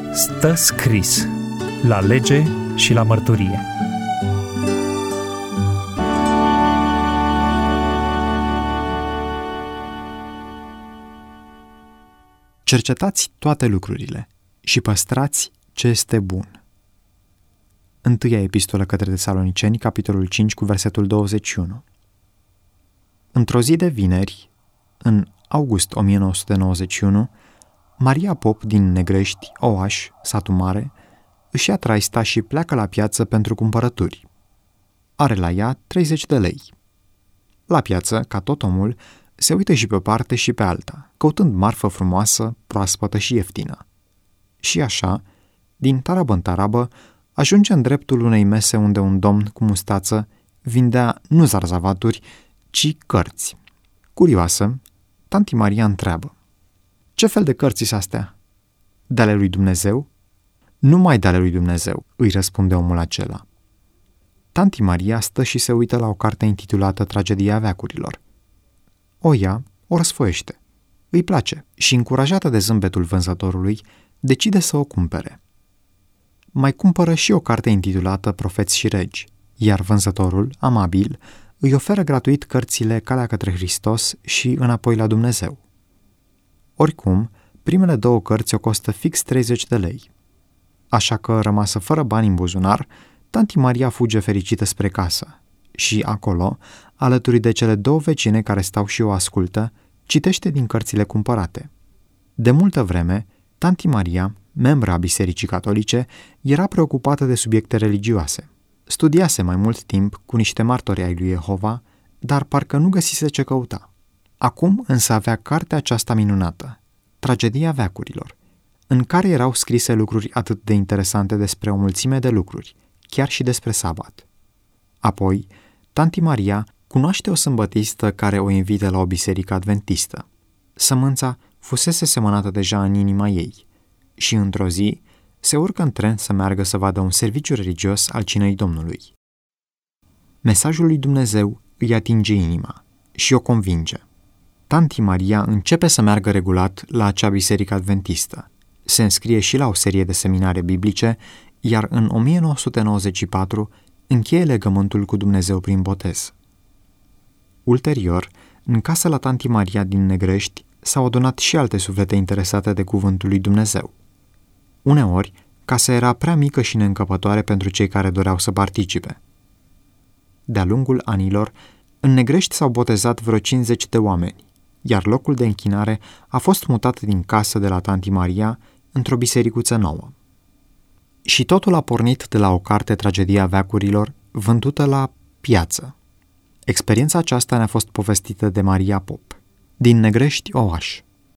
Stă scris la lege și la mărturie. Cercetați toate lucrurile și păstrați ce este bun. Întâia epistolă către Tesaloniceni, capitolul 5, cu versetul 21. Într-o zi de vineri, în august 1991, Maria Pop din Negrești, Oaș, satul mare, își ia traista și pleacă la piață pentru cumpărături. Are la ea 30 de lei. La piață, ca tot omul, se uită și pe o parte și pe alta, căutând marfă frumoasă, proaspătă și ieftină. Și așa, din tarabă în tarabă, ajunge în dreptul unei mese unde un domn cu mustață vindea nu zarzavaturi, ci cărți. Curioasă, tanti Maria întreabă: "Ce fel de cărți sunt astea? De-ale lui Dumnezeu?" "Numai de-ale lui Dumnezeu," îi răspunde omul acela. Tanti Maria stă și se uită la o carte intitulată Tragedia veacurilor. O ia, o răsfoiește. Îi place și, încurajată de zâmbetul vânzătorului, decide să o cumpere. Mai cumpără și o carte intitulată Profeți și regi, iar vânzătorul, amabil, îi oferă gratuit cărțile Calea către Hristos și Înapoi la Dumnezeu. Oricum, primele două cărți o costă fix 30 de lei. Așa că, rămasă fără bani în buzunar, tanti Maria fuge fericită spre casă și acolo, alături de cele două vecine care stau și o ascultă, citește din cărțile cumpărate. De multă vreme, tanti Maria, membră a Bisericii Catolice, era preocupată de subiecte religioase. Studiase mai mult timp cu niște martori ai lui Jehova, dar parcă nu găsise ce căuta. Acum însă avea cartea aceasta minunată, Tragedia veacurilor, în care erau scrise lucruri atât de interesante despre o mulțime de lucruri, chiar și despre sabat. Apoi, tanti Maria cunoaște o sâmbătistă care o invită la o biserică adventistă. Sămânța fusese semănată deja în inima ei și, într-o zi, se urcă în tren să meargă să vadă un serviciu religios al cinei Domnului. Mesajul lui Dumnezeu îi atinge inima și o convinge. Tanti Maria începe să meargă regulat la acea biserică adventistă. Se înscrie și la o serie de seminare biblice, iar în 1994 încheie legământul cu Dumnezeu prin botez. Ulterior, în casa la tanti Maria din Negrești s-au adunat și alte suflete interesate de cuvântul lui Dumnezeu. Uneori, casa era prea mică și neîncăpătoare pentru cei care doreau să participe. De-a lungul anilor, în Negrești s-au botezat vreo 50 de oameni, iar locul de închinare a fost mutat din casă de la tanti Maria într-o bisericuță nouă. Și totul a pornit de la o carte Tragedia veacurilor, vândută la piață. Experiența aceasta ne-a fost povestită de Maria Pop, din Negrești, Oaș.